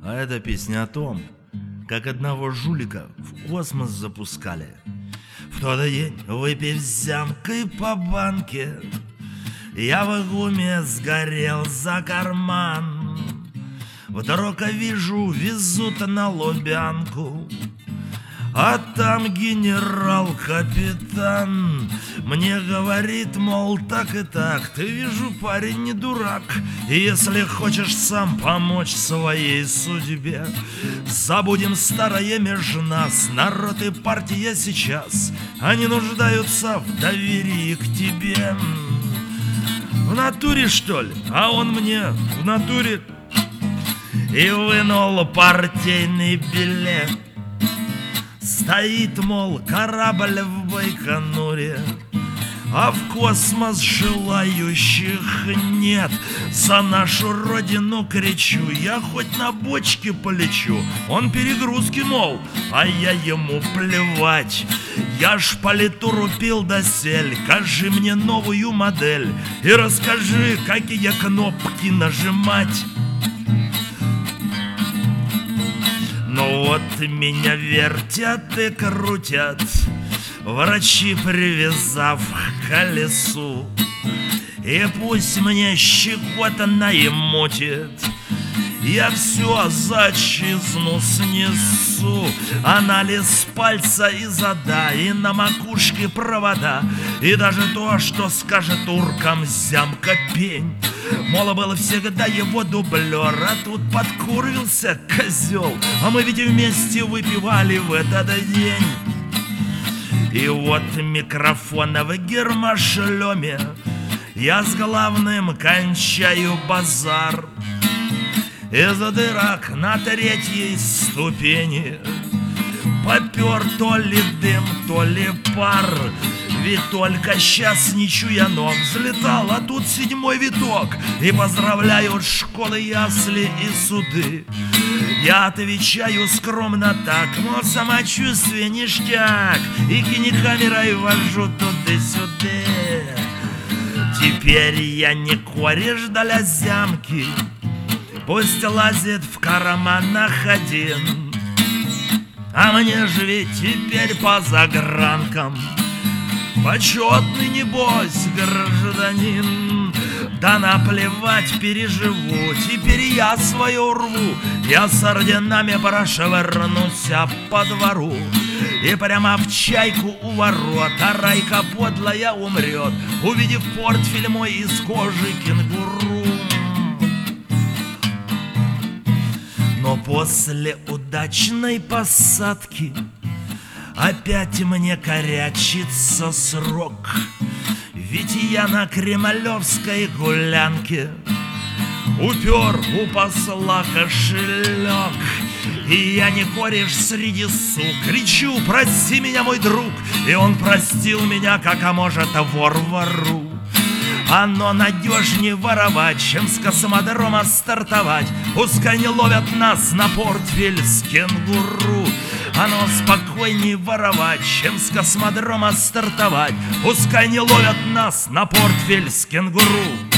А эта песня о том, как одного жулика в космос запускали. В тот день, выпив зямкой по банке, я в гуме сгорел за карман. Вдруг вижу, везут на Лубянку, а там генерал-капитан мне говорит, мол, так и так, ты, вижу, парень не дурак, и если хочешь сам помочь своей судьбе, забудем старое меж нас, народ и партия сейчас, они нуждаются в доверии к тебе. В натуре, что ли? А он мне в натуре. И вынул партийный билет. Стоит, мол, корабль в Байконуре, а в космос желающих нет. За нашу родину кричу, я хоть на бочке полечу. Он перегрузки, мол, а я ему плевать. Я ж политуру пил досель, кажи мне новую модель и расскажи, какие кнопки нажимать. Ну вот меня вертят и крутят, врачи привязав к колесу. И пусть мне щекотно и мутит, я все за отчизну снесу. Анализ пальца и зада, и на макушке провода, и даже то, что скажет туркам зямка пень. Мол, был всегда его дублер, а тут подкурвился козел, а мы ведь вместе выпивали в этот день. И вот микрофон в гермошлеме, я с главным кончаю базар. Из дырок на третьей ступени попер то ли дым, то ли пар. Ведь только сейчас, не чуя ног, взлетал, а тут седьмой виток. И поздравляют школы, ясли и суды. Я отвечаю скромно так, мол, самочувствие ништяк, и кинокамерой вожу туда-сюда. Теперь я не кореш для зямки, пусть лазит в карманах один. А мне же ведь теперь по загранкам почетный, небось, гражданин. Да наплевать, переживу, теперь я свое рву. Я с орденами прошвырнуся по двору, и прямо в чайку у ворот, а Райка подлая умрет, увидев портфель мой из кожи кенгуру. Но после удачной посадки опять мне корячится срок. Ведь я на кремлевской гулянке упер у посла кошелек. И я не кореш среди сук, кричу, прости меня, мой друг. И он простил меня, как, а может, вор вору. Оно надежнее воровать, чем с космодрома стартовать. Пускай не ловят нас на портфель с кенгуру. Оно спокойнее воровать, чем с космодрома стартовать. Пускай не ловят нас на портфель с кенгуру.